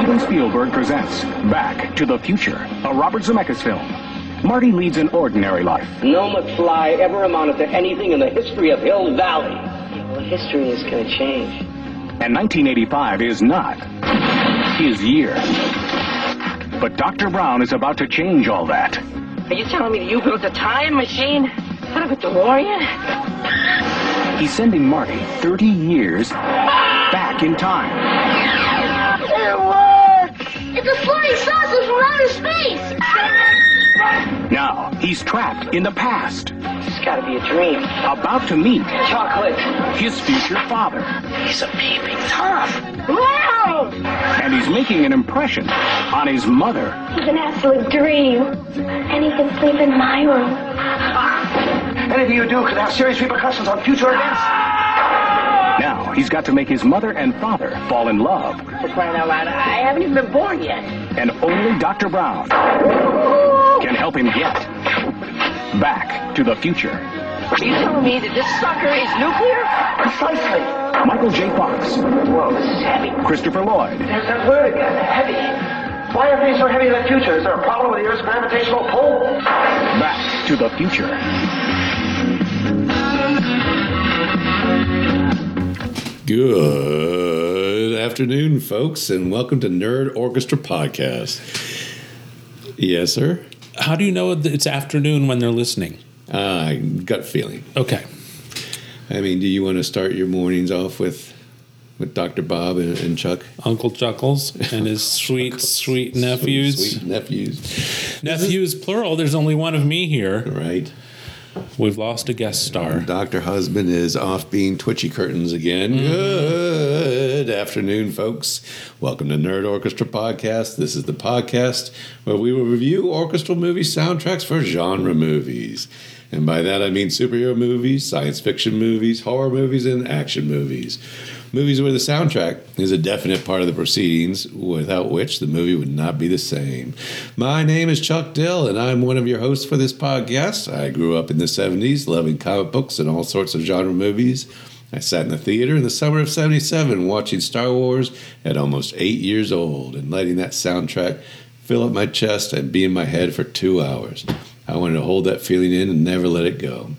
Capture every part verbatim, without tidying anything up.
Steven Spielberg presents Back to the Future, a Robert Zemeckis film. Marty leads an ordinary life. No McFly ever amounted to anything in the history of Hill Valley. Yeah, well, history is going to change. And nineteen eighty-five is not his year. But Doctor Brown is about to change all that. Are you telling me you built a time machine out of a DeLorean? He's sending Marty thirty years back in time. It works! It's a flying saucer from outer space! Now, he's trapped in the past. It's got to be a dream. About to meet Chocolate. his future father. He's a peeping Tom. Wow! And he's making an impression on his mother. He's an absolute dream. And he can sleep in my room. Anything you do could have serious repercussions on future events. Now, he's got to make his mother and father fall in love. For crying out loud, I haven't even been born yet. And only Doctor Brown can help him get back to the future. Are you telling me that this sucker is nuclear? Precisely. Michael J. Fox, Whoa, this is heavy. Christopher Lloyd, There's that word again, heavy. Why are things so heavy in the future? Is there a problem with the Earth's gravitational pull? Back to the Future. Good afternoon, folks, and welcome to Nerd Orchestra Podcast. Yes, sir? How do you know that it's afternoon when they're listening? Uh, gut feeling. Okay. I mean, do you want to start your mornings off with with Doctor Bob and, and Chuck? Uncle Chuckles and his sweet, sweet nephews. Sweet, sweet nephews. Nephews, plural. There's only one of me here. Right. We've lost a guest star. Doctor Husband is off being twitchy curtains again. Mm-hmm. Good afternoon, folks. Welcome to Nerd Orchestra Podcast. This is the podcast where we will review orchestral movie soundtracks for genre movies. And by that I mean superhero movies, science fiction movies, horror movies, and action movies. Movies where the soundtrack is a definite part of the proceedings, without which the movie would not be the same. My name is Chuck Dill, and I'm one of your hosts for this podcast. I grew up in the seventies, loving comic books and all sorts of genre movies. I sat in the theater in the summer of seventy-seven watching Star Wars at almost eight years old and letting that soundtrack fill up my chest and be in my head for two hours. I wanted to hold that feeling in and never let it go.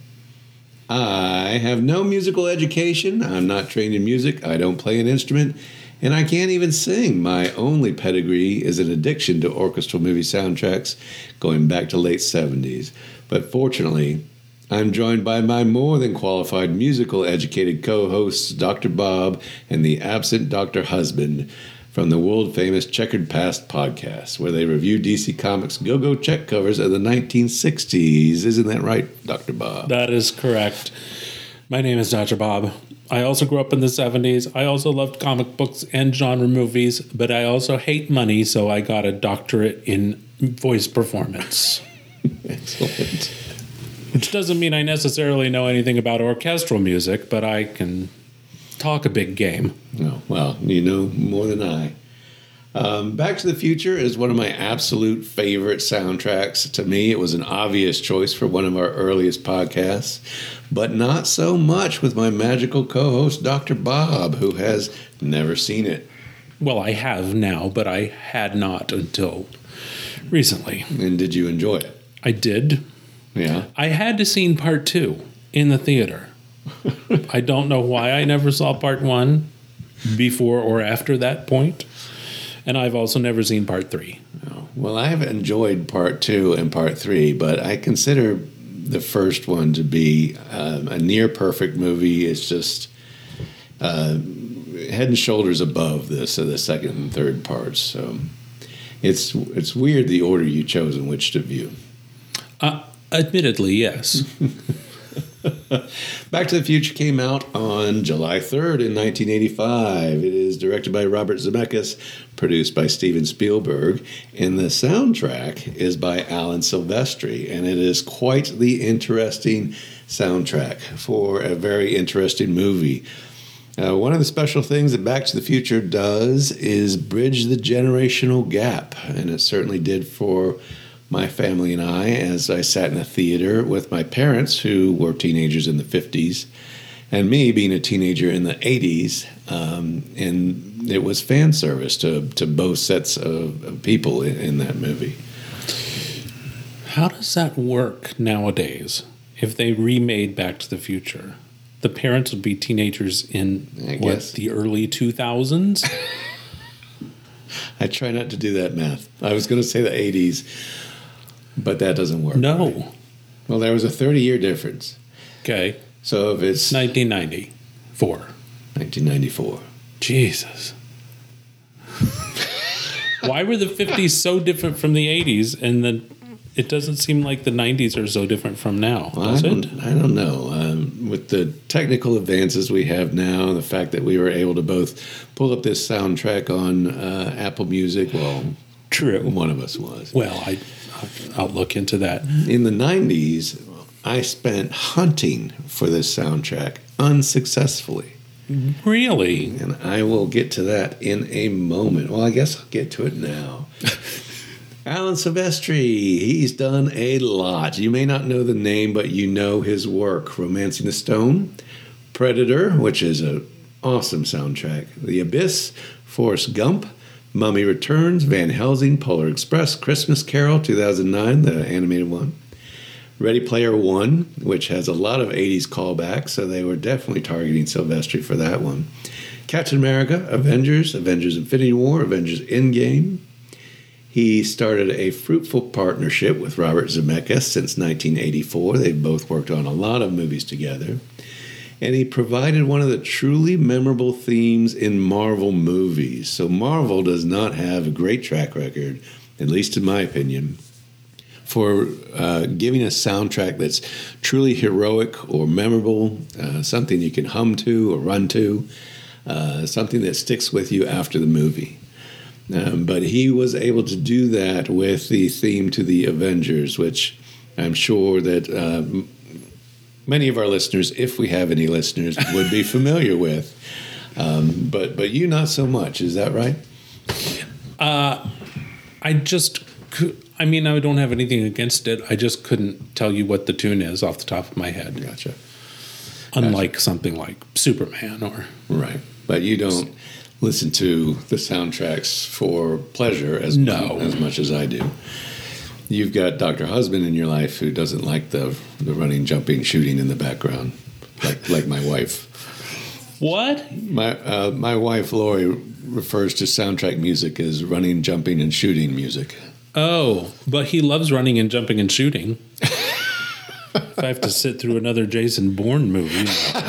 I have no musical education. I'm not trained in music. I don't play an instrument. And I can't even sing. My only pedigree is an addiction to orchestral movie soundtracks going back to late seventies. But fortunately, I'm joined by my more than qualified musical educated co-hosts, Doctor Bob and the absent Doctor Husband, from the world-famous Checkered Past podcast, where they review D C Comics go-go check covers of the nineteen sixties. Isn't that right, Doctor Bob? That is correct. My name is Doctor Bob. I also grew up in the seventies. I also loved comic books and genre movies, but I also hate money, so I got a doctorate in voice performance. Excellent. Which doesn't mean I necessarily know anything about orchestral music, but I can talk a big game. Oh, well, you know more than I. Um, Back to the Future is one of my absolute favorite soundtracks. To me, it was an obvious choice for one of our earliest podcasts, but not so much with my magical co-host, Doctor Bob, who has never seen it. Well, I have now, but I had not until recently. And did you enjoy it? I did. Yeah. I had to see part two in the theater. I don't know why I never saw part one before or after that point. And I've also never seen part three. Oh, well, I have enjoyed part two and part three, but I consider the first one to be um, a near perfect movie. It's just uh, head and shoulders above this, so the second and third parts. So it's it's weird the order you chose in which to view. Uh, admittedly, yes. Back to the Future came out on July third in nineteen eighty-five. It is directed by Robert Zemeckis, produced by Steven Spielberg, and the soundtrack is by Alan Silvestri, and it is quite the interesting soundtrack for a very interesting movie. Uh, one of the special things that Back to the Future does is bridge the generational gap, and it certainly did for my family and I, as I sat in a theater with my parents, who were teenagers in the fifties, and me being a teenager in the eighties. Um, and it was fan service to, to both sets of, of people in, in that movie. How does that work nowadays if they remade Back to the Future? The parents would be teenagers in, I what, guess. the early two thousands? I try not to do that math. I was going to say the eighties, but that doesn't work. No. Well, there was a thirty-year difference. Okay. So if it's nineteen ninety-four. nineteen ninety-four. Jesus. Why were the fifties so different from the eighties, and then it doesn't seem like the nineties are so different from now, Well, does I don't, it? I don't know. Um, with the technical advances we have now, and the fact that we were able to both pull up this soundtrack on uh, Apple Music, well, True. one of us was. Well, I, I'll look into that. In the nineties, I spent hunting for this soundtrack unsuccessfully. Really? And I will get to that in a moment. Well, I guess I'll get to it now. Alan Silvestri, he's done a lot. You may not know the name, but you know his work. Romancing the Stone, Predator, which is an awesome soundtrack, The Abyss, Forrest Gump, Mummy Returns, Van Helsing, Polar Express, Christmas Carol, two thousand nine, the animated one, Ready Player One, which has a lot of eighties callbacks, so they were definitely targeting Silvestri for that one. Captain America, Avengers, Avengers Infinity War, Avengers Endgame. He started a fruitful partnership with Robert Zemeckis since nineteen eighty-four. They've both worked on a lot of movies together. And he provided one of the truly memorable themes in Marvel movies. So Marvel does not have a great track record, at least in my opinion, for uh, giving a soundtrack that's truly heroic or memorable, uh, something you can hum to or run to, uh, something that sticks with you after the movie. Um, but he was able to do that with the theme to the Avengers, which I'm sure that uh, many of our listeners, if we have any listeners, would be familiar with. Um, but but you not so much. Is that right? Uh, I just, cou- I mean, I don't have anything against it. I just couldn't tell you what the tune is off the top of my head. Gotcha. Unlike gotcha. something like Superman or... Right. But you don't listen to the soundtracks for pleasure as, no. as much as I do. You've got Doctor Husband in your life who doesn't like the the running, jumping, shooting in the background, like like my wife. What? My uh, my wife Lori refers to soundtrack music as running, jumping, and shooting music. Oh, but he loves running and jumping and shooting. If I have to sit through another Jason Bourne movie.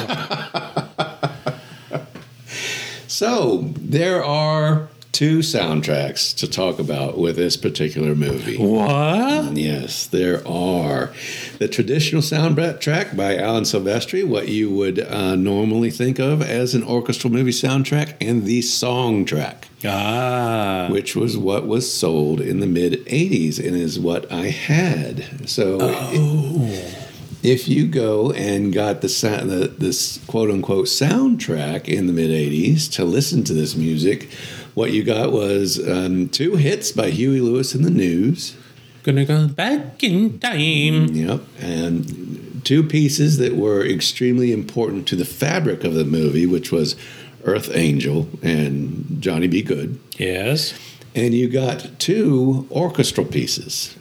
So there are two soundtracks to talk about with this particular movie. What? Yes, there are. The traditional soundtrack by Alan Silvestri, what you would uh, normally think of as an orchestral movie soundtrack, and the song track. Ah. Which was what was sold in the mid-eighties and is what I had. So oh. if you go and got the, the this quote-unquote soundtrack in the mid-eighties to listen to this music, what you got was um, two hits by Huey Lewis and the News. Gonna go back in time. Yep. And two pieces that were extremely important to the fabric of the movie, which was Earth Angel and Johnny Be Good. Yes. And you got two orchestral pieces.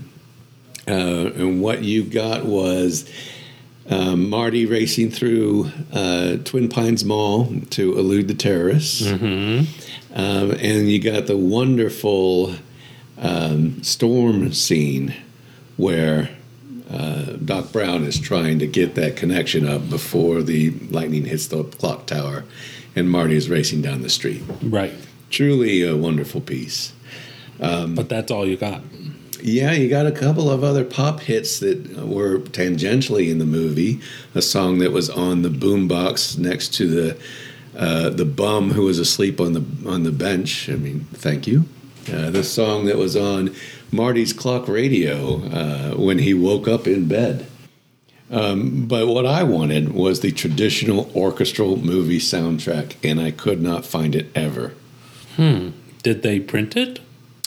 Uh, and what you got was um, Marty racing through uh, Twin Pines Mall to elude the terrorists. Mm-hmm. Um, and you got the wonderful um, storm scene where uh, Doc Brown is trying to get that connection up before the lightning hits the clock tower and Marty is racing down the street. Right. Truly a wonderful piece. Um, but that's all you got. Yeah, you got a couple of other pop hits that were tangentially in the movie. A song that was on the boombox next to the uh, the bum who was asleep on the on the bench. I mean, thank you. Uh, the song that was on Marty's clock radio uh, when he woke up in bed. Um, but what I wanted was the traditional orchestral movie soundtrack, and I could not find it ever. Hmm. Did they print it?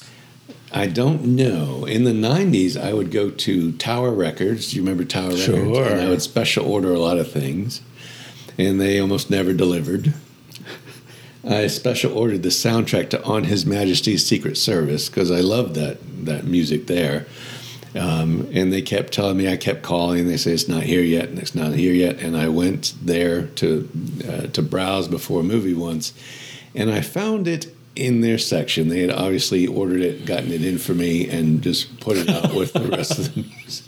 I don't know. In the nineties, I would go to Tower Records. Do you remember Tower Sure. Records? And I would special order a lot of things, and they almost never delivered. I special ordered the soundtrack to On His Majesty's Secret Service because I loved that that music there. Um, and they kept telling me, I kept calling, they say it's not here yet, and it's not here yet. And I went there to uh, to browse before a movie once, and I found it in their section. They had obviously ordered it, gotten it in for me, and just put it out with the rest of the music.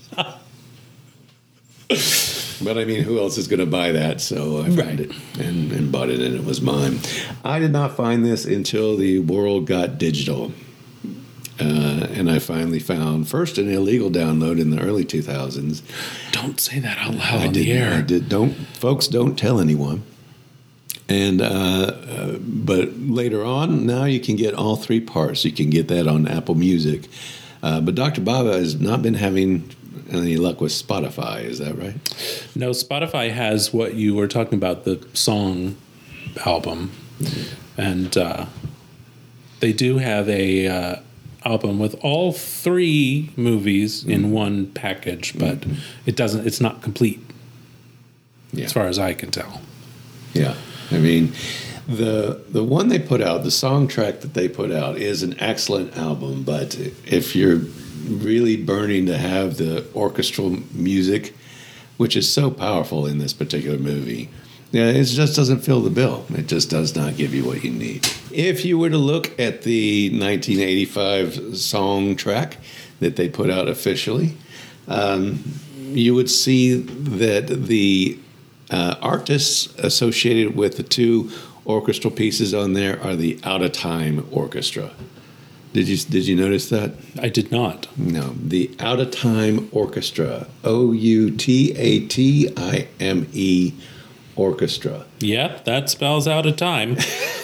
But I mean, who else is going to buy that? So I found Right. it and, and bought it, and it was mine. I did not find this until the world got digital. Uh, and I finally found first an illegal download in the early two thousands. Don't say that out loud I on did, the air. I did. Don't, folks, don't tell anyone. And uh, uh, but later on, now you can get all three parts. You can get that on Apple Music. Uh, but Doctor Baba has not been having any luck with Spotify. Is that right? No, Spotify has what you were talking about, the song album. And uh, they do have a uh, album with all three movies mm-hmm. in one package, but mm-hmm. it doesn't, it's not complete yeah. as far as I can tell. Yeah. I mean, the the one they put out, the song track that they put out is an excellent album, but if you're really burning to have the orchestral music, which is so powerful in this particular movie, yeah, it just doesn't fill the bill. It just does not give you what you need. If you were to look at the nineteen eighty-five song track that they put out officially, um, you would see that the uh, artists associated with the two orchestral pieces on there are the Out of Time Orchestra. Did you did you notice that? I did not. No, the Out of Time Orchestra, O U T A T I M E Orchestra. Yep, that spells Out of Time.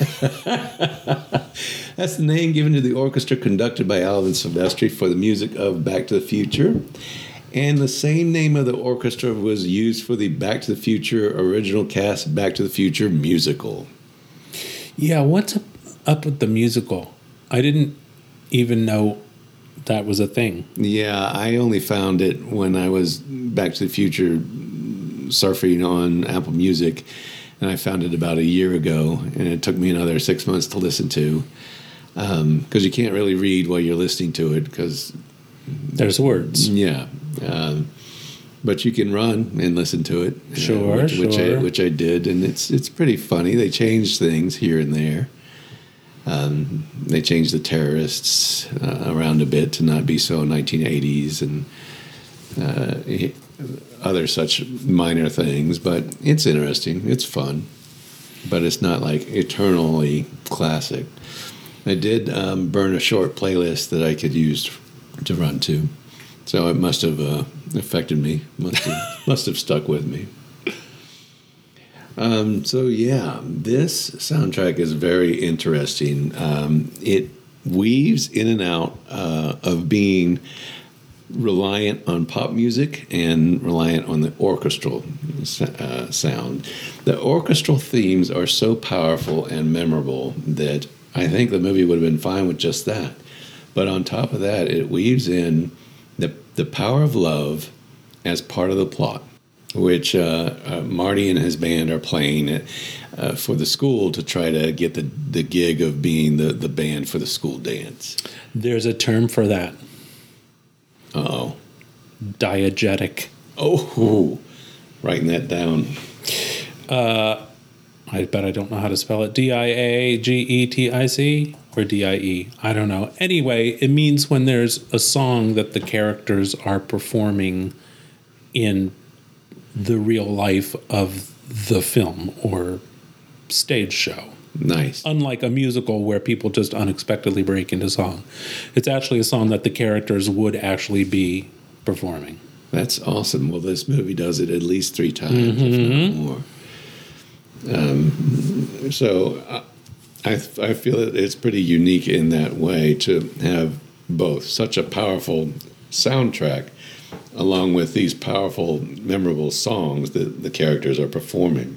That's the name given to the orchestra conducted by Alan Silvestri for the music of Back to the Future. And the same name of the orchestra was used for the Back to the Future original cast Back to the Future musical. Yeah, what's up, up with the musical? I didn't even know that was a thing. Yeah, I only found it when I was Back to the Future surfing on Apple Music, and I found it about a year ago, and it took me another six months to listen to, because um, you can't really read while you're listening to it, because there's words. Yeah, um, but you can run and listen to it. Sure, uh, which, sure. Which I, which I did, and it's it's pretty funny. They changed things here and there. Um, they changed the terrorists uh, around a bit to not be so nineteen eighties and uh, other such minor things, but it's interesting. It's fun, but it's not like eternally classic. I did um, burn a short playlist that I could use to run to, so it must have uh, affected me. Must have, must have stuck with me. Um, so yeah, this soundtrack is very interesting. Um, it weaves in and out uh, of being reliant on pop music and reliant on the orchestral uh, sound. The orchestral themes are so powerful and memorable that I think the movie would have been fine with just that. But on top of that, it weaves in the the power of love as part of the plot, which uh, uh, Marty and his band are playing uh, for the school to try to get the, the gig of being the, the band for the school dance. There's a term for that. Uh-oh. Diegetic. Oh, writing that down. Uh, I bet I don't know how to spell it. D I A G E T I C or D I E. I don't know. Anyway, it means when there's a song that the characters are performing in the real life of the film or stage show. Nice. Unlike a musical where people just unexpectedly break into song. It's actually a song that the characters would actually be performing. That's awesome. Well, this movie does it at least three times, Mm-hmm. if not more. Um, so I, I feel that it's pretty unique in that way to have both such a powerful soundtrack along with these powerful, memorable songs that the characters are performing.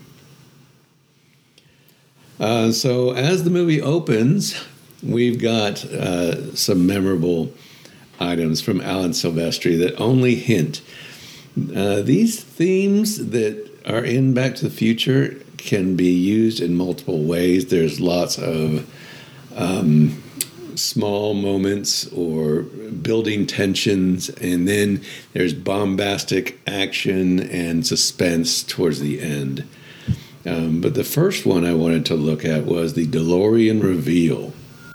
Uh, so as the movie opens, we've got uh, some memorable items from Alan Silvestri that only hint. Uh, these themes that are in Back to the Future can be used in multiple ways. There's lots of um, small moments or building tensions, and then there's bombastic action and suspense towards the end. Um, but the first one I wanted to look at was the DeLorean reveal.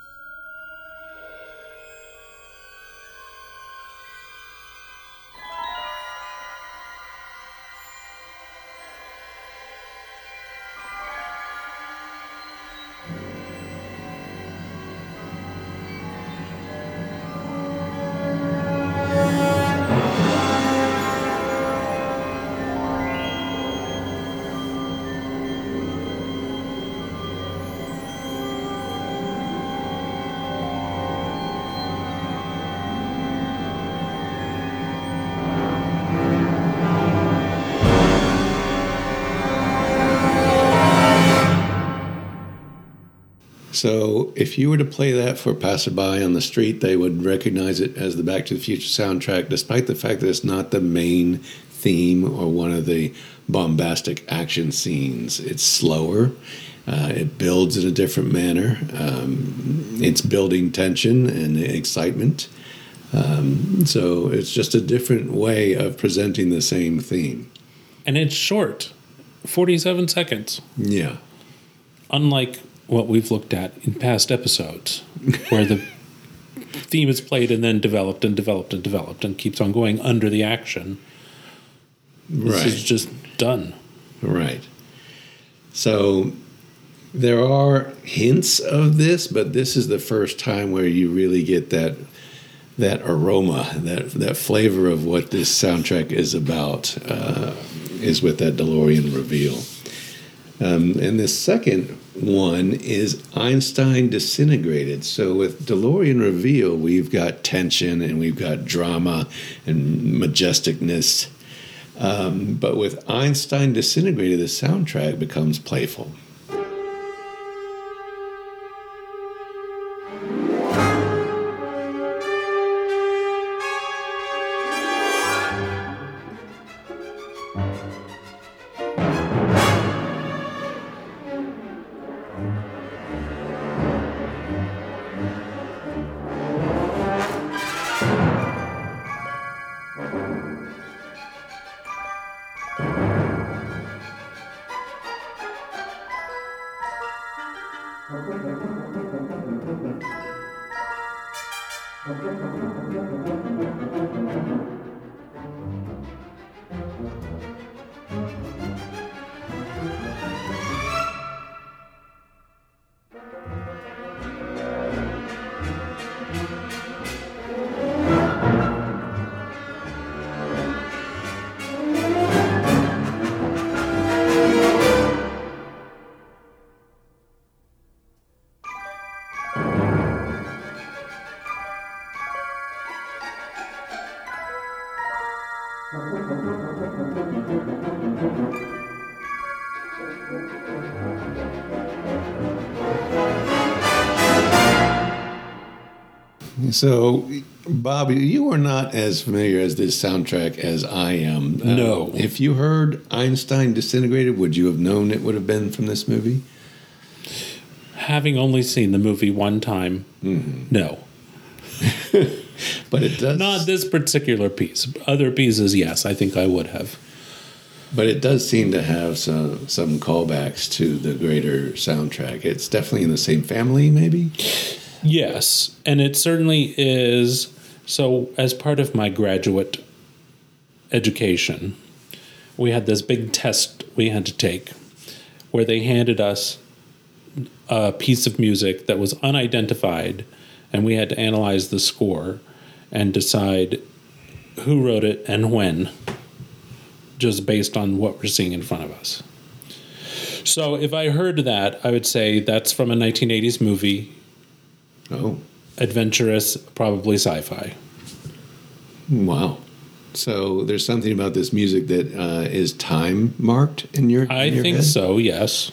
So if you were to play that for a passerby on the street, they would recognize it as the Back to the Future soundtrack, despite the fact that it's not the main theme or one of the bombastic action scenes. It's slower. Uh, it builds in a different manner. Um, it's building tension and excitement. Um, so it's just a different way of presenting the same theme. And it's short, forty-seven seconds. Yeah. Unlike what we've looked at in past episodes, where the theme is played and then developed and developed and developed and keeps on going under the action. This Right. is just done. Right. So there are hints of this, but this is the first time where you really get that that aroma, that that flavor of what this soundtrack is about, uh, is with that DeLorean reveal. Um, and the second one is Einstein Disintegrated. So with DeLorean Reveal, we've got tension and we've got drama and majesticness. Um, but with Einstein Disintegrated, the soundtrack becomes playful. So, Bob, you are not as familiar as this soundtrack as I am. Um, No. If you heard Einstein Disintegrated, would you have known it would have been from this movie? Having only seen the movie one time, Mm-hmm. no. But it does Not this particular piece. Other pieces, yes, I think I would have. But it does seem to have some some callbacks to the greater soundtrack. It's definitely in the same family, maybe. Yes, and it certainly is. So, as part of my graduate education, we had this big test we had to take where they handed us a piece of music that was unidentified, and we had to analyze the score and decide who wrote it and when, just based on what we're seeing in front of us. So, if I heard that, I would say that's from a nineteen eighties movie. Oh, Adventurous, probably sci-fi. wow. So there's something about this music that uh, is time marked in your I in your think head? so, yes.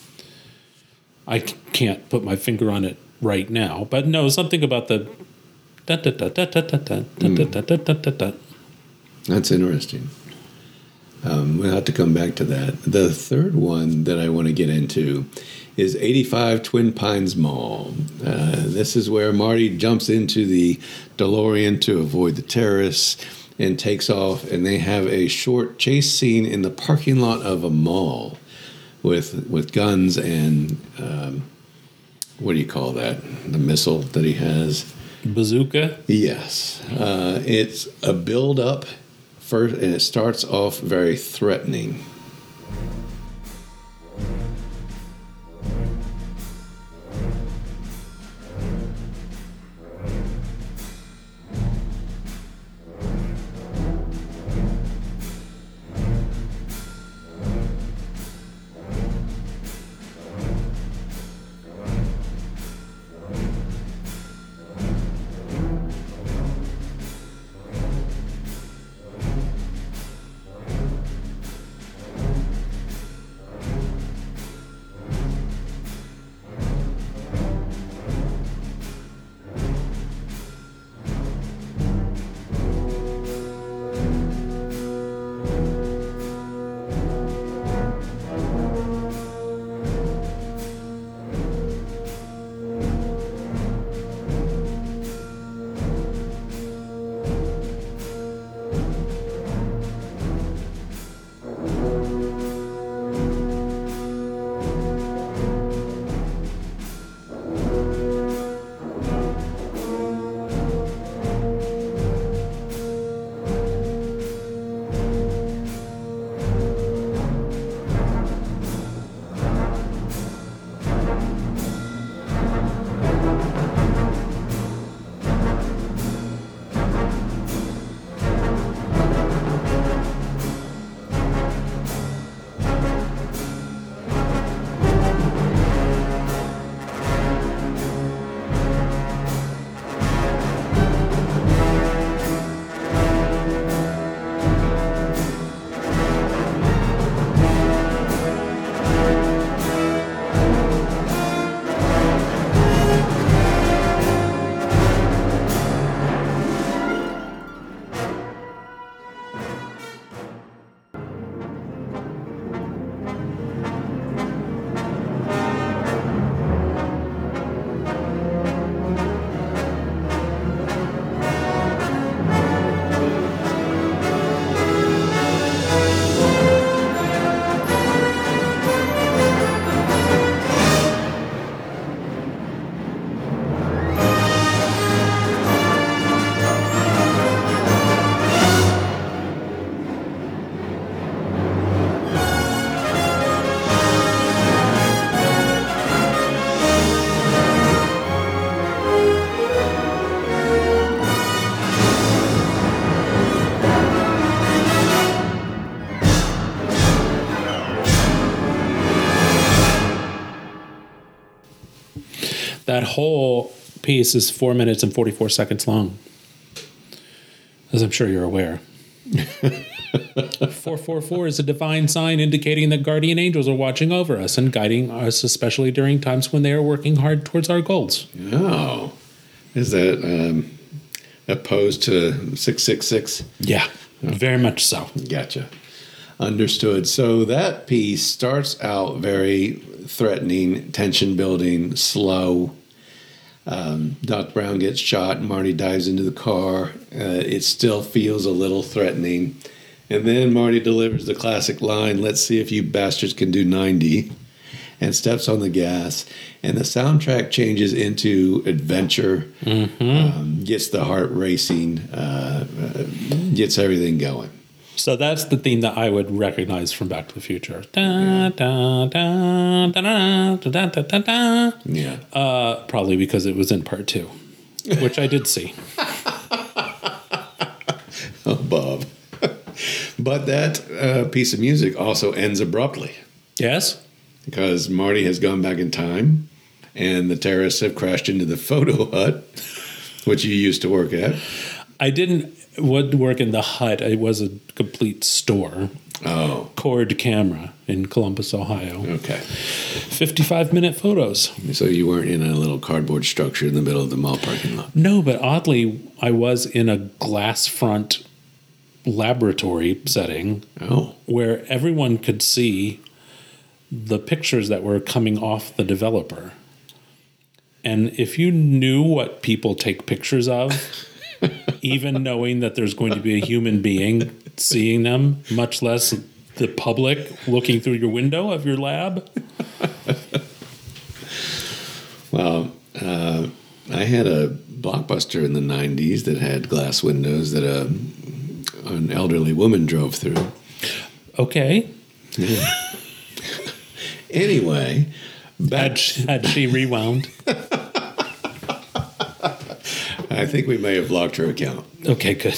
I c- can't put my finger on it right now, but no, something about the da da da da da da da da da da da da da. That's interesting. Um, we'll have to come back to that. The third one that I want to get into is eighty-five Twin Pines Mall. Uh, this is where Marty jumps into the DeLorean to avoid the terrorists and takes off, and they have a short chase scene in the parking lot of a mall with with guns and um, what do you call that? The missile that he has. Bazooka? Yes. Uh, it's a build-up first, and it starts off very threatening. That whole piece is four minutes and forty-four seconds long, as I'm sure you're aware. four four four is a divine sign indicating that guardian angels are watching over us and guiding us, especially during times when they are working hard towards our goals. Oh. Is that um, opposed to six six six? Yeah, very much so. Gotcha. Understood. So that piece starts out very threatening, tension building, slow. Um, Doc Brown gets shot. Marty dives into the car. Uh, it still feels a little threatening. And then Marty delivers the classic line, "Let's see if you bastards can do ninety," and steps on the gas. And the soundtrack changes into adventure, mm-hmm. um, gets the heart racing, uh, uh, gets everything going. So that's the theme that I would recognize from Back to the Future. Da, da, da, da, da, da, da, da, da. Yeah. Uh, probably because it was in part two, which I did see. Oh, Bob. But that uh, piece of music also ends abruptly. Yes? Because Marty has gone back in time, and the terrorists have crashed into the photo hut, which you used to work at. I didn't would work in the hut. It was a complete store. Oh. Cord Camera in Columbus, Ohio. Okay. fifty-five minute photos. So you weren't in a little cardboard structure in the middle of the mall parking lot? No, but oddly, I was in a glass front laboratory setting Oh. where everyone could see the pictures that were coming off the developer. And if you knew what people take pictures of, even knowing that there's going to be a human being seeing them, much less the public looking through your window of your lab. Well, uh, I had a Blockbuster in the nineties that had glass windows that a, an elderly woman drove through. Okay. Yeah. Anyway, back Had she, had she rewound? I think we may have locked her account. Okay, good.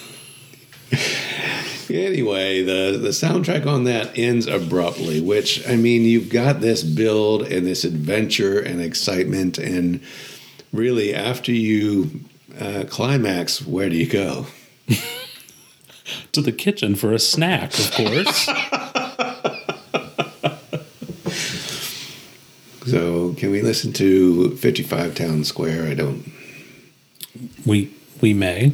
Anyway, the, the soundtrack on that ends abruptly, which, I mean, you've got this build and this adventure and excitement, and really, after you uh, climax, where do you go? To the kitchen for a snack, of course. So, can we listen to fifty-five Town Square? I don't... We we may.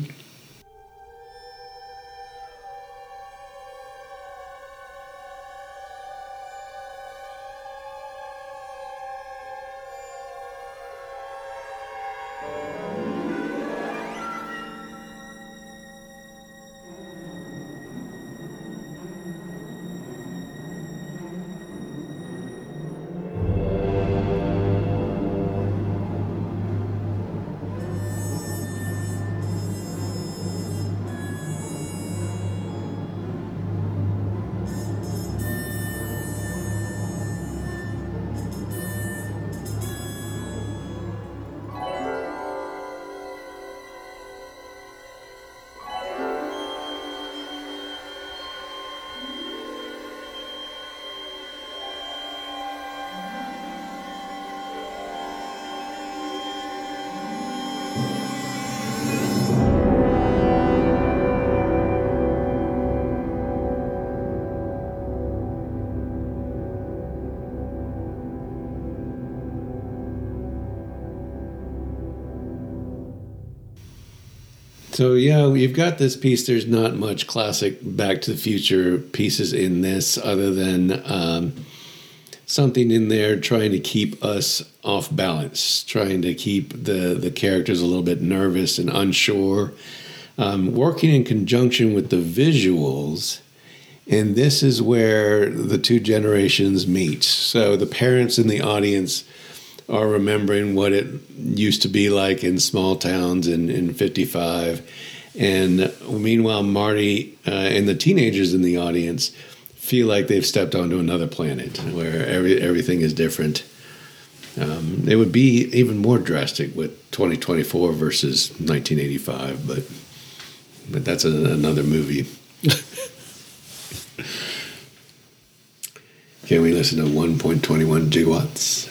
So, yeah, you've got this piece. There's not much classic Back to the Future pieces in this other than um, something in there trying to keep us off balance, trying to keep the, the characters a little bit nervous and unsure, um, working in conjunction with the visuals. And this is where the two generations meet. So the parents in the audience are remembering what it used to be like in small towns in, in fifty-five. And meanwhile, Marty uh, and the teenagers in the audience feel like they've stepped onto another planet where every, everything is different. Um, it would be even more drastic with twenty twenty-four versus nineteen eighty-five, but but that's a, another movie. Can we listen to one point two one gigawatts?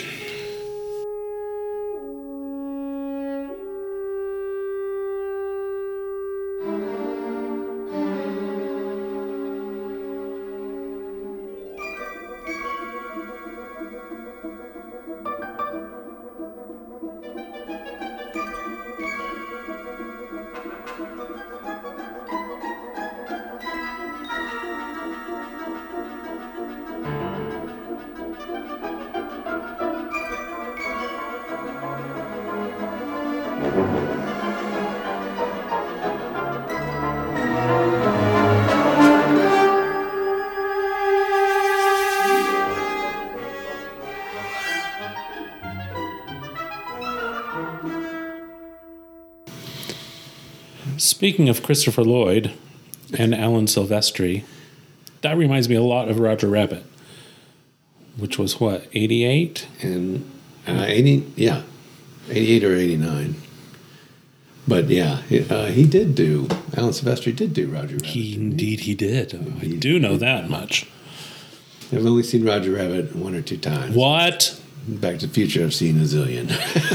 Speaking of Christopher Lloyd and Alan Silvestri, that reminds me a lot of Roger Rabbit, which was what, eighty-eight? And uh, eighty, yeah, eighty-eight or eighty-nine. But yeah, he, uh, he did do, Alan Silvestri did do Roger Rabbit. He indeed he did. I do know that much. I've only seen Roger Rabbit one or two times. What? Back to the Future, I've seen a zillion.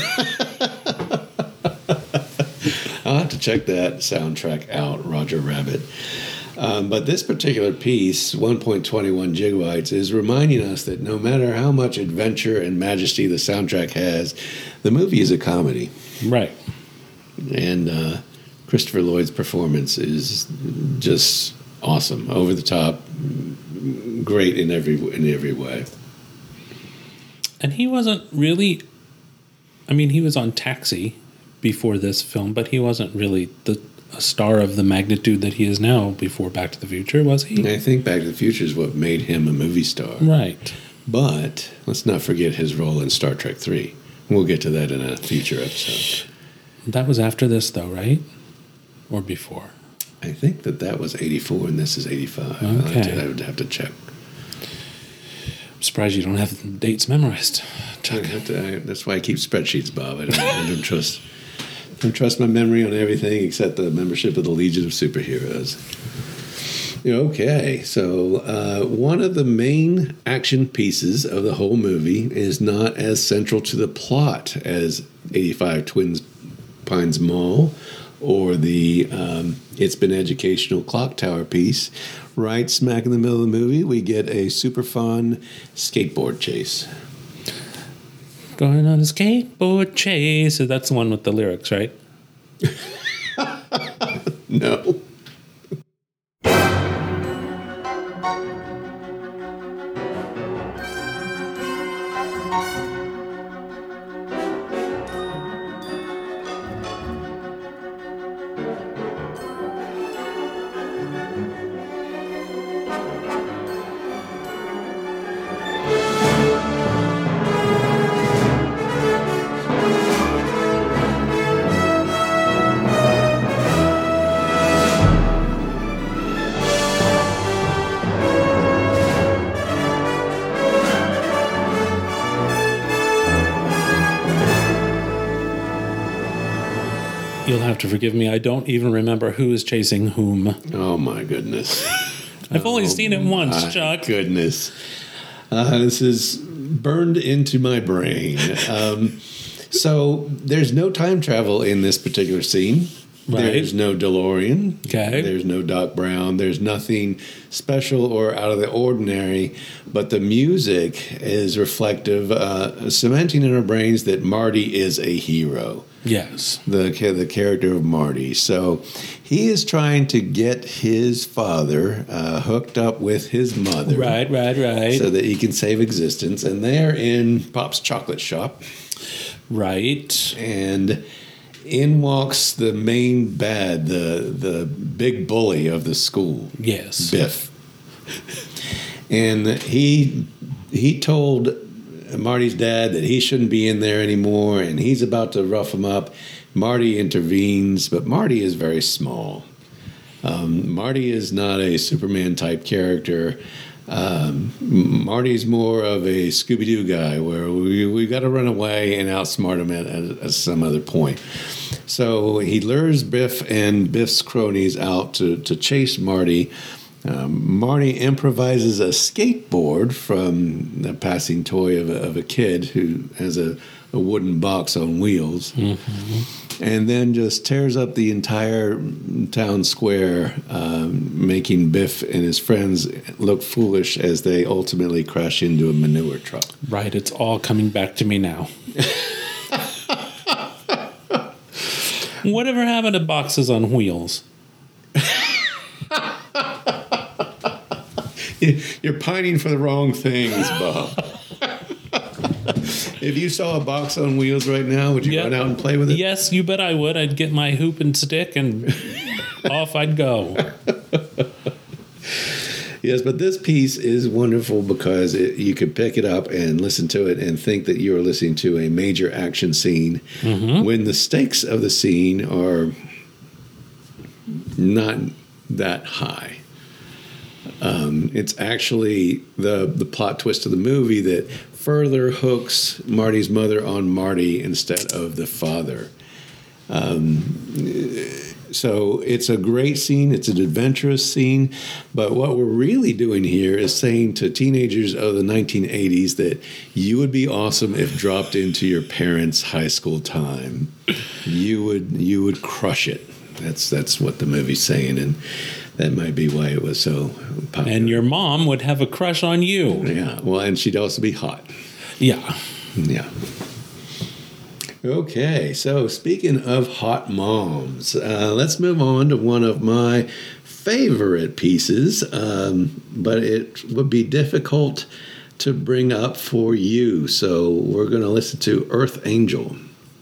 I'll have to check that soundtrack out, Roger Rabbit. Um, but this particular piece, one point two one gigabytes, is reminding us that no matter how much adventure and majesty the soundtrack has, the movie is a comedy. Right. And uh, Christopher Lloyd's performance is just awesome, over the top, great in every in every way. And he wasn't really, I mean, he was on Taxi before this film, but he wasn't really the a star of the magnitude that he is now before Back to the Future, was he? I think Back to the Future is what made him a movie star. Right. But let's not forget his role in Star Trek three. We'll get to that in a future episode. That was after this, though, right? Or before? I think that that was eighty-four and this is eighty-five. Okay. I would have to check. I'm surprised you don't have the dates memorized, Chuck. I have to, I, that's why I keep spreadsheets, Bob. I don't, I don't trust... I don't trust my memory on everything except the membership of the Legion of Superheroes. Okay, so uh, one of the main action pieces of the whole movie is not as central to the plot as eighty-five Twins Pines Mall or the um, It's Been Educational Clock Tower piece. Right smack in the middle of the movie, we get a super fun skateboard chase. Going on a skateboard chase. So that's the one with the lyrics, right? No. You'll have to forgive me. I don't even remember who is chasing whom. Oh, my goodness. I've only oh, seen it once, my Chuck. Goodness. Uh, this is burned into my brain. Um, so there's no time travel in this particular scene. Right. There's no DeLorean. Okay. There's no Doc Brown. There's nothing special or out of the ordinary. But the music is reflective, uh, cementing in our brains that Marty is a hero. Yes. The the character of Marty. So he is trying to get his father uh, hooked up with his mother. Right, right, right. So that he can save existence. And they're in Pop's chocolate shop. Right. And in walks the main bad, the the big bully of the school. Yes. Biff. And he he told Marty's dad that he shouldn't be in there anymore, and he's about to rough him up. Marty intervenes, but Marty is very small. Um, Marty is not a Superman type character. Um, Marty's more of a Scooby-Doo guy, where we we got to run away and outsmart him at, at, at some other point. So he lures Biff and Biff's cronies out to to chase Marty. Um, Marty improvises a skateboard from a passing toy of a, of a kid who has a, a wooden box on wheels, mm-hmm. and then just tears up the entire town square, um, making Biff and his friends look foolish as they ultimately crash into a manure truck. Right, it's all coming back to me now. Whatever happened to boxes on wheels? You're pining for the wrong things, Bob. If you saw a box on wheels right now, would you yep. run out and play with it? Yes, you bet I would. I'd get my hoop and stick and off I'd go. Yes, but this piece is wonderful because it, you could pick it up and listen to it and think that you are listening to a major action scene mm-hmm. when the stakes of the scene are not that high. Um, it's actually the the plot twist of the movie that further hooks Marty's mother on Marty instead of the father. Um, so it's a great scene. It's an adventurous scene. But what we're really doing here is saying to teenagers of the nineteen eighties that you would be awesome if dropped into your parents' high school time. You would you would crush it. That's that's what the movie's saying, and that might be why it was so popular. And your mom would have a crush on you. Yeah, well, and she'd also be hot. Yeah. Yeah. Okay, so speaking of hot moms, uh, let's move on to one of my favorite pieces, um, but it would be difficult to bring up for you. So we're going to listen to Earth Angel.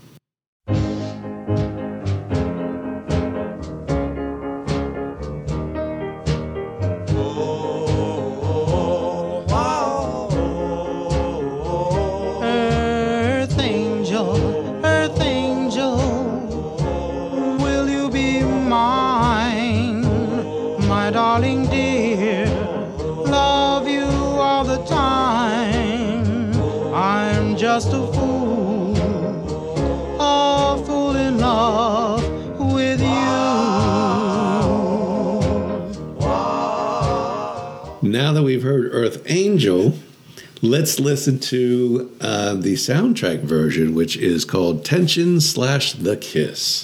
Just a fool, a fool in love with you. Now that we've heard Earth Angel, let's listen to uh, the soundtrack version, which is called Tension slash The Kiss.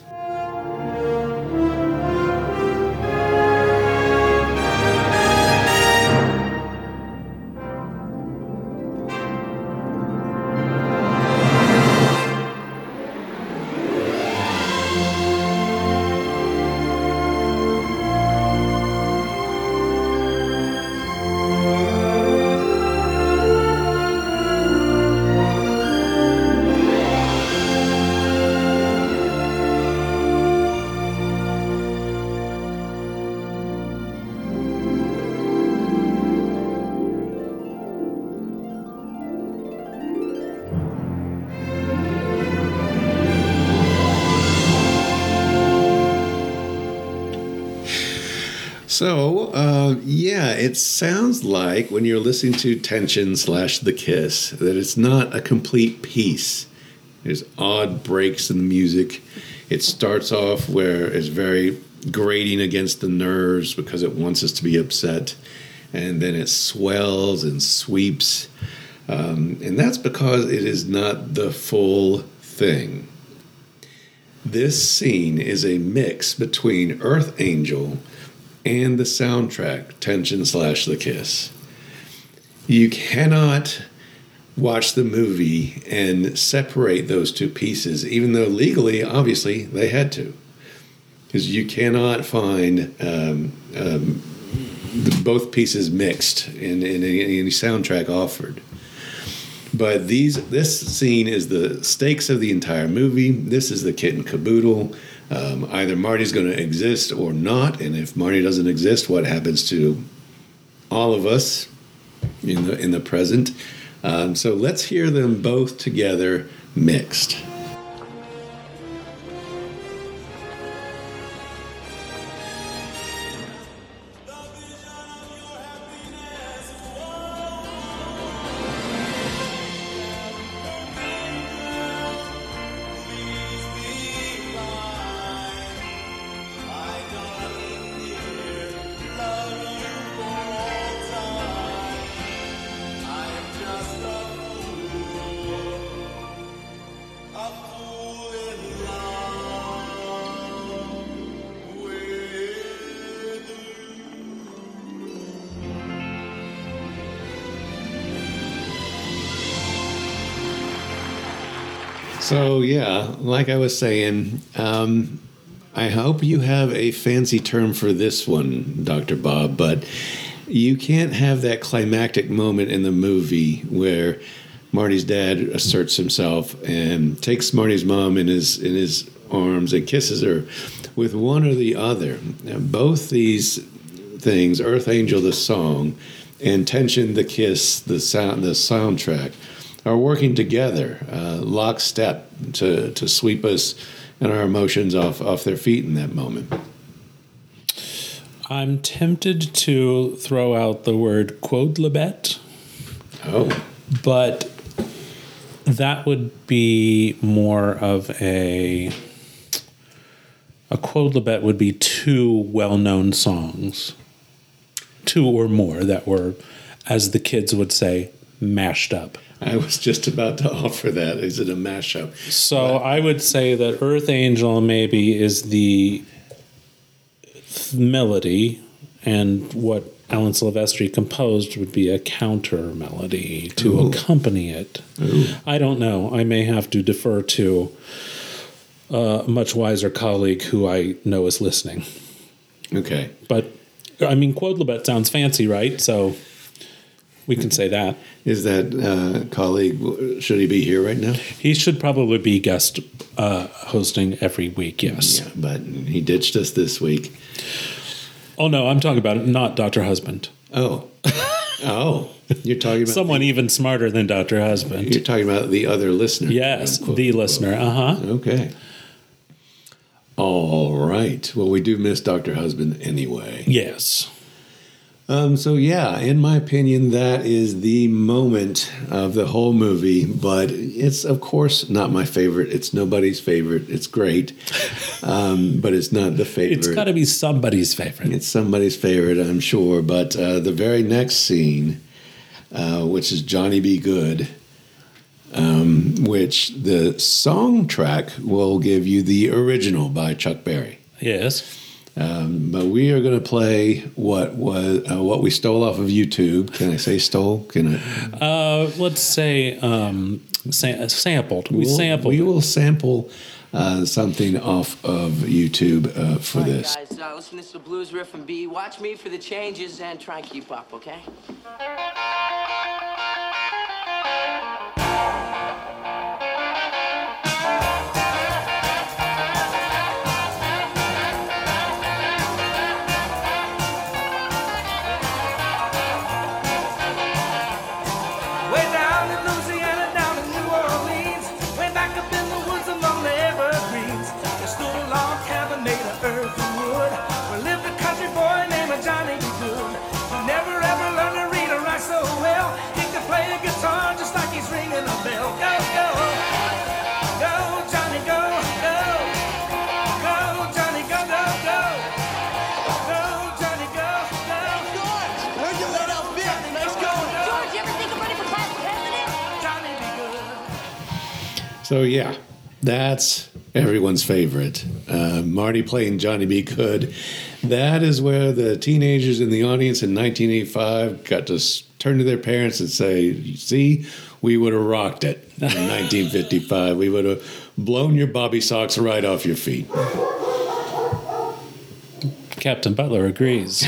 So, uh, yeah, it sounds like when you're listening to Tension slash The Kiss that it's not a complete piece. There's odd breaks in the music. It starts off where it's very grating against the nerves because it wants us to be upset. And then it swells and sweeps. Um, and that's because it is not the full thing. This scene is a mix between Earth Angel and the soundtrack, Tension slash The Kiss. You cannot watch the movie and separate those two pieces, even though legally, obviously, they had to. Because you cannot find um, um, the, both pieces mixed in, in any, any soundtrack offered. But these, this scene is the stakes of the entire movie. This is the kit and caboodle. Um, either Marty's going to exist or not, and if Marty doesn't exist, what happens to all of us in the in the present? Um, so let's hear them both together mixed. So, yeah, like I was saying, um, I hope you have a fancy term for this one, Doctor Bob, but you can't have that climactic moment in the movie where Marty's dad asserts himself and takes Marty's mom in his in his arms and kisses her with one or the other. Now, both these things, Earth Angel, the song, and Tension, the Kiss, the sound, the soundtrack, are working together, uh, lockstep, to to sweep us and our emotions off, off their feet in that moment. I'm tempted to throw out the word quodlibet. Oh. But that would be more of a... A quodlibet would be two well-known songs. Two or more that were, as the kids would say, mashed up. I was just about to offer that. Is it a mashup? So but. I would say that Earth Angel maybe is the melody and what Alan Silvestri composed would be a counter melody to Ooh. accompany it. Ooh. I don't know. I may have to defer to a much wiser colleague who I know is listening. Okay. But, I mean, Quodlibet sounds fancy, right? So we can say that. Is that uh, colleague, should he be here right now? He should probably be guest uh, hosting every week, yes. Yeah, but he ditched us this week. Oh, no, I'm talking about not Doctor Husband. Oh. Oh. You're talking about Someone the, even smarter than Doctor Husband. You're talking about the other listener. Yes, Quote, the quote. listener. Uh-huh. Okay. All right. Well, we do miss Doctor Husband anyway. Yes. Um, so, yeah, in my opinion, that is the moment of the whole movie. But it's, of course, not my favorite. It's nobody's favorite. It's great. Um, but it's not the favorite. It's got to be somebody's favorite. It's somebody's favorite, I'm sure. But uh, the very next scene, uh, which is Johnny Be Good, um, which the song track will give you the original by Chuck Berry. Yes. Um, but we are going to play what was uh, what we stole off of YouTube. Can I say stole? Can I? Uh, let's say um, sa- sampled. We We'll- sampled. We it. will sample uh, something off of YouTube uh, for this. Guys, uh, listen, this is the blues riff and B. Watch me for the changes and try and keep up, okay? Way down in Louisiana, down in New Orleans, way back up in the woods among the evergreens, there stood a log cabin made of earth and wood, where lived a country boy named Johnny B. Good, who never ever learned to read or write so well. He could play the guitar just like he's ringing a bell. Go, go, go, Johnny, go, go, go, Johnny, go, go, go, go, Johnny, go, go. George, where'd you let out Vic? Nice going. George, you ever think of running for class president? Johnny be good. So yeah, that's everyone's favorite. Uh, Marty playing Johnny Be Good. That is where the teenagers in the audience in nineteen eighty-five got to s- turn to their parents and say, see, we would have rocked it in nineteen fifty-five. We would have blown your bobby socks right off your feet. Captain Butler agrees.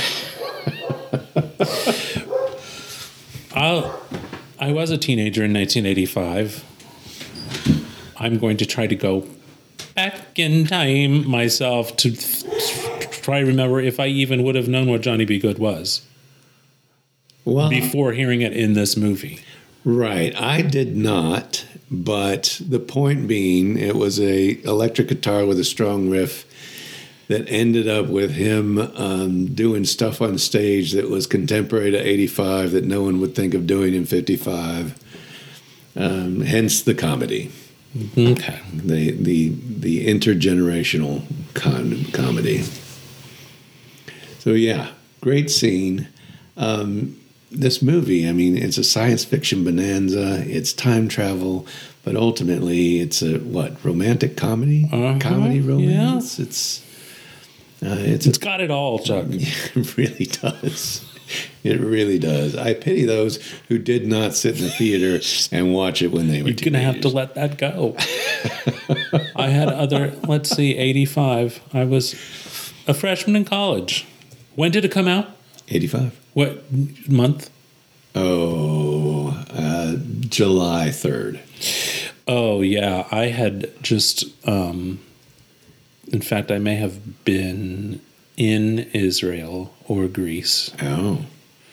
I I was a teenager in nineteen eighty-five. I'm going to try to go back in time myself to th- try to remember if I even would have known what Johnny Be Good was Well, before hearing it in this movie. right. I did not, but the point being, it was a electric guitar with a strong riff that ended up with him um, doing stuff on stage that was contemporary to eighty-five that no one would think of doing in fifty-five. Um, hence the comedy, Okay. the the the intergenerational con- comedy. So yeah, great scene. Um, this movie, I mean, it's a science fiction bonanza. It's time travel, but ultimately, it's a what romantic comedy, Uh-huh, comedy yeah. romance. It's uh, it's It's got it all, Chuck. it really does. It really does. I pity those who did not sit in the theater and watch it when they were You're going to have to teenagers. let that go. I had other, let's see, eighty-five. I was a freshman in college. When did it come out? eighty-five. What month? Oh, uh, July third. Oh, yeah. I had just, um, in fact, I may have been in Israel or Greece. Oh.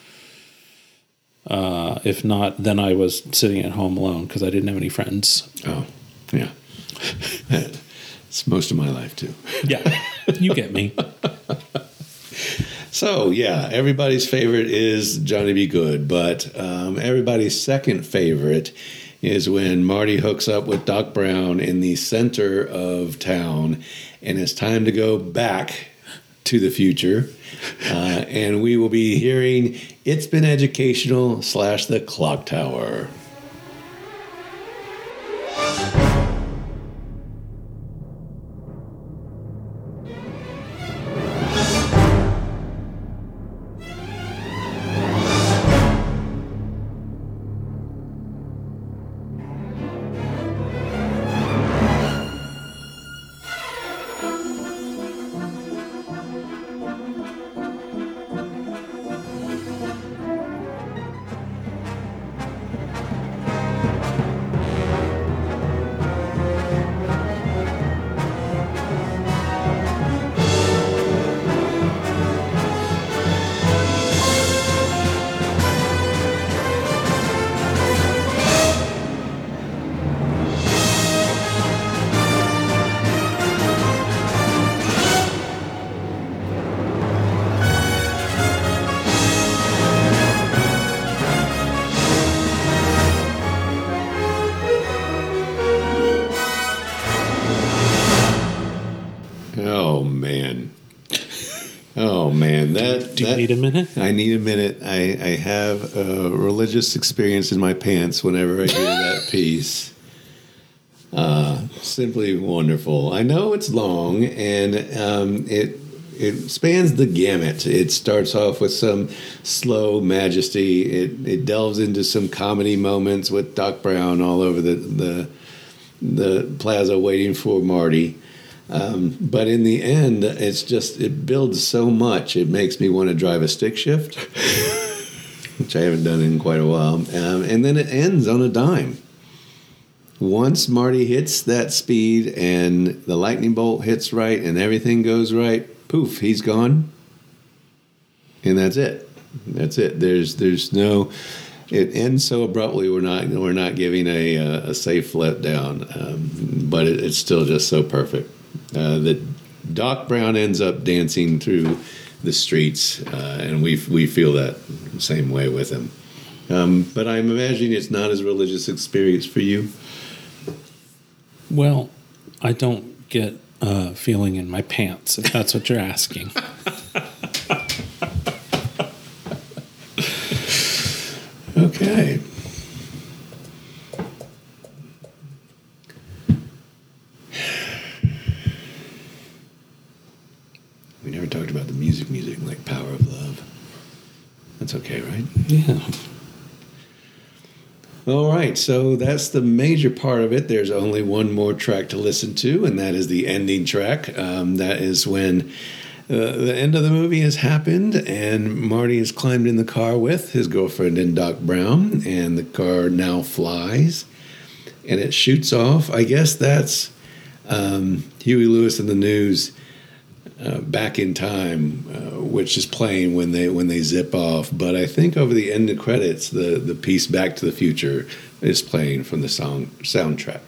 Uh, if not, then I was sitting at home alone because I didn't have any friends. Oh, yeah. It's most of my life, too. Yeah, you get me. So, yeah, everybody's favorite is Johnny Be Good, but um, everybody's second favorite is when Marty hooks up with Doc Brown in the center of town, and it's time to go back to the future. Uh, and we will be hearing It's Been Educational slash The Clock Tower. man. Oh, man. That, Do you that, need a minute? I need a minute. I, I have a religious experience in my pants whenever I hear that piece. Uh, simply wonderful. I know it's long, and um, it it spans the gamut. It starts off with some slow majesty. It it delves into some comedy moments with Doc Brown all over the the, the plaza waiting for Marty. Um, but in the end, it's just it builds so much. It makes me want to drive a stick shift, which I haven't done in quite a while. Um, and then it ends on a dime. Once Marty hits that speed and the lightning bolt hits right and everything goes right, poof, he's gone. And that's it. That's it. There's there's no. It ends so abruptly. We're not we're not giving a a safe letdown, um, but it, it's still just so perfect. Uh, that Doc Brown ends up dancing through the streets, uh, and we we feel that same way with him. Um, but I'm imagining it's not as religious experience for you. Well, I don't get a feeling in my pants, if that's what you're asking. Okay. We never talked about the music music like Power of Love. That's okay, right? Yeah. All right, so that's the major part of it. There's only one more track to listen to, and that is the ending track. Um, that is when uh, the end of the movie has happened, and Marty has climbed in the car with his girlfriend and Doc Brown, and the car now flies, and it shoots off. I guess that's um, Huey Lewis and the News uh, Back in Time, uh, which is playing when they when they zip off. But I think over the end of credits, the, the piece Back to the Future is playing from the song soundtrack.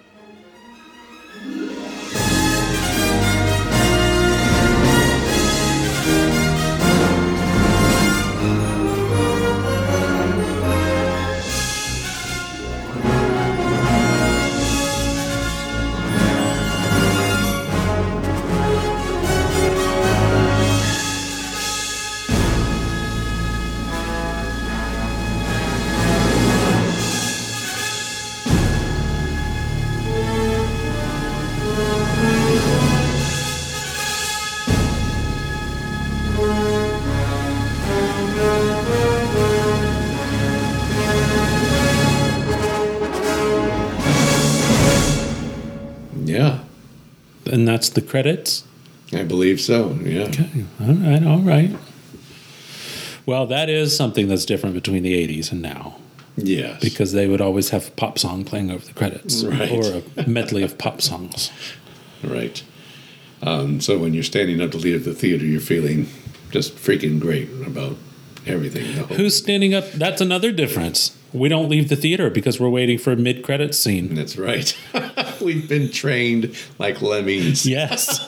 Yeah. And that's the credits? I believe so, yeah. Okay, all right, all right. Well, that is something that's different between the eighties and now. Yes. Because they would always have a pop song playing over the credits. Right. Or a medley of pop songs. Right. Um, so when you're standing up to leave the theater, you're feeling just freaking great about everything. The whole- Who's standing up? That's another difference. We don't leave the theater because we're waiting for a mid-credits scene. That's right. We've been trained like lemmings. Yes.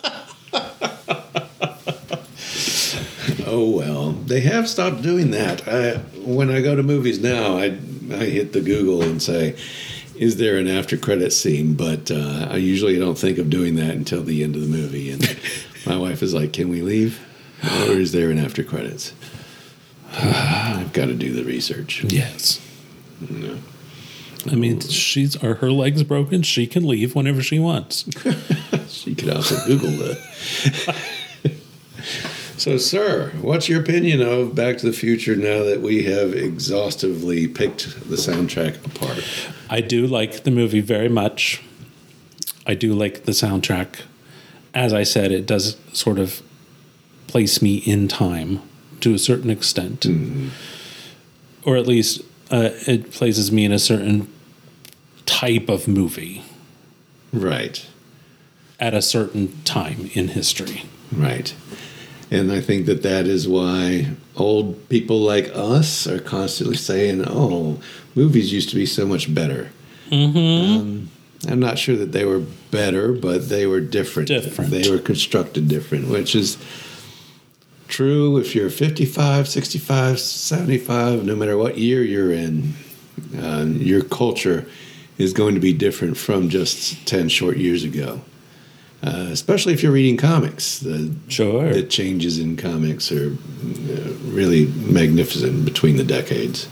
Oh, well. They have stopped doing that. I, when I go to movies now, I, I hit the Google and say, is there an after-credit scene? But uh, I usually don't think of doing that until the end of the movie. And my wife is like, can we leave? Or is there an after-credits? I've got to do the research. Yes. No. I mean, she's are her legs broken? She can leave whenever she wants. She could also Google that. So, sir, what's your opinion of Back to the Future now that we have exhaustively picked the soundtrack apart? I do like the movie very much. I do like the soundtrack. As I said, it does sort of place me in time to a certain extent. Mm-hmm. Or at least uh, it places me in a certain type of movie. Right. At a certain time in history. Right. And I think that that is why old people like us are constantly saying, oh, movies used to be so much better. Mm-hmm. Um, I'm not sure that they were better, but they were different. Different. They were constructed different, which is true if you're fifty-five, sixty-five, seventy-five, no matter what year you're in, uh, your culture is going to be different from just ten short years ago. Uh, especially if you're reading comics. The, Sure. the changes in comics are uh, really magnificent between the decades.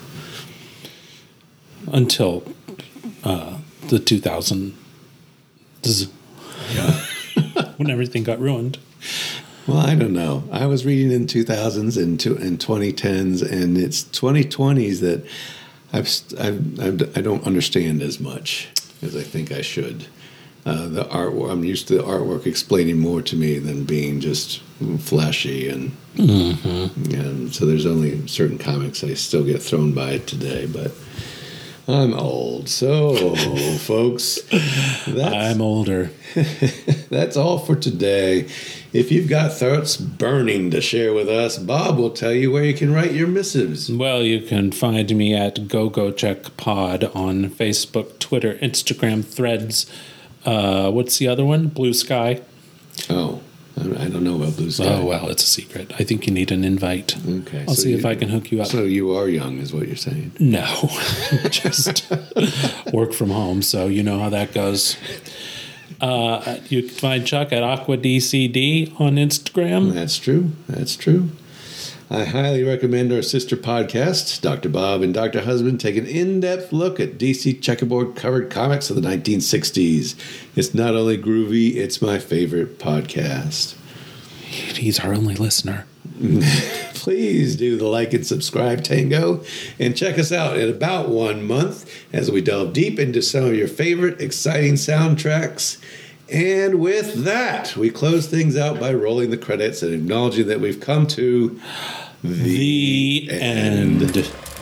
Until uh, the two thousands, when everything got ruined. Well, I don't know. I was reading in two thousands and, two, and twenty tens, and it's twenty twenties that I've, I've, I've, I don't understand as much as I think I should. Uh, the artwork, I'm used to the artwork explaining more to me than being just flashy, and Mm-hmm. and so there's only certain comics I still get thrown by today, but I'm old. So, folks, that's, I'm older. that's all for today. If you've got thoughts burning to share with us, Bob will tell you where you can write your missives. Well, you can find me at Go Go Check Pod on Facebook, Twitter, Instagram, Threads. Uh, what's the other one? Blue Sky. Oh, I don't know about Blue Sky. Oh, well, it's a secret. I think you need an invite. Okay. I'll so see you, if I can hook you up. So you are young, is what you're saying? No, just work from home, so you know how that goes. Uh, you can find Chuck at Aqua D C D on Instagram. That's true. That's true. I highly recommend our sister podcast. Doctor Bob and Doctor Husband take an in-depth look at D C checkerboard covered comics of the nineteen sixties. It's not only groovy, it's my favorite podcast. He's our only listener. Please do the like and subscribe tango, and check us out in about one month as we delve deep into some of your favorite exciting soundtracks. And with that, we close things out by rolling the credits and acknowledging that we've come to The, end. end.